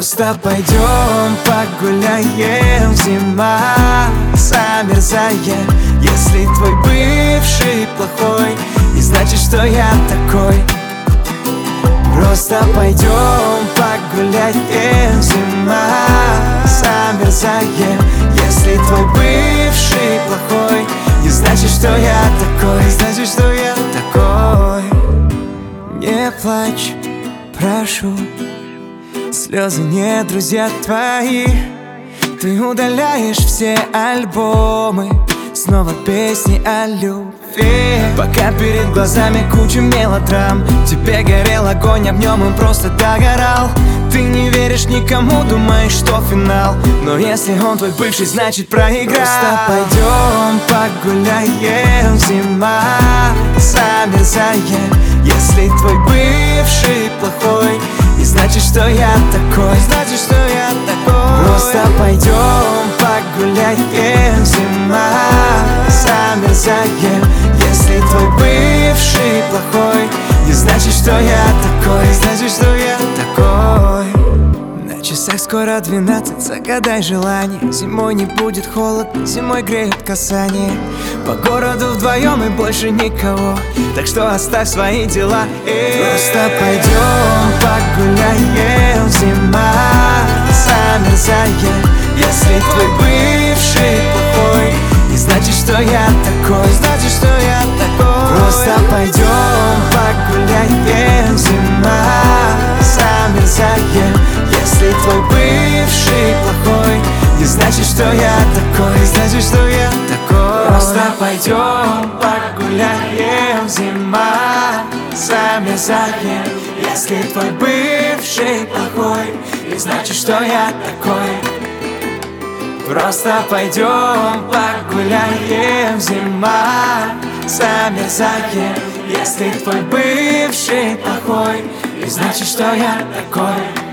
Просто пойдем погуляем, зима замерзает. Если твой бывший плохой, не значит, что я такой. Просто пойдем погуляем, зима замерзает. Если твой бывший плохой, не значит, что я такой. Значит, что я такой. Не плачь, прошу, слезы не друзья твои. Ты удаляешь все альбомы, снова песни о любви. Пока перед глазами куча мелодрам, тебе горел огонь, об нем он просто догорал. Ты не веришь никому, думаешь, что финал. Но если он твой бывший, значит проиграл. Просто пойдем погуляем, зима замерзает. Если твой бывший плохой, не значит, что я такой. Значит, что я такой. Просто пойдем погуляем, зима замерзает. Если твой бывший плохой, не значит, что я такой. Значит, что я такой. На часах скоро 12, загадай желание. Зимой не будет холодно, зимой греют касания. По городу вдвоем и больше никого, так что оставь свои дела. Просто пойдем погуляем, зима замерзает. Если твой бывший плохой, не значит, что я такой. Значит, что я такой. Просто пойдем погуляем, зима замерзает. Если твой бывший плохой, не значит, что я такой. Значит, что я такой. Просто пойдем погуляем, зима замерзает. Если твой бывший плохой, не значит, что я такой. Просто пойдем погуляем, зима замерзает. Если твой бывший плохой, не значит, что я такой.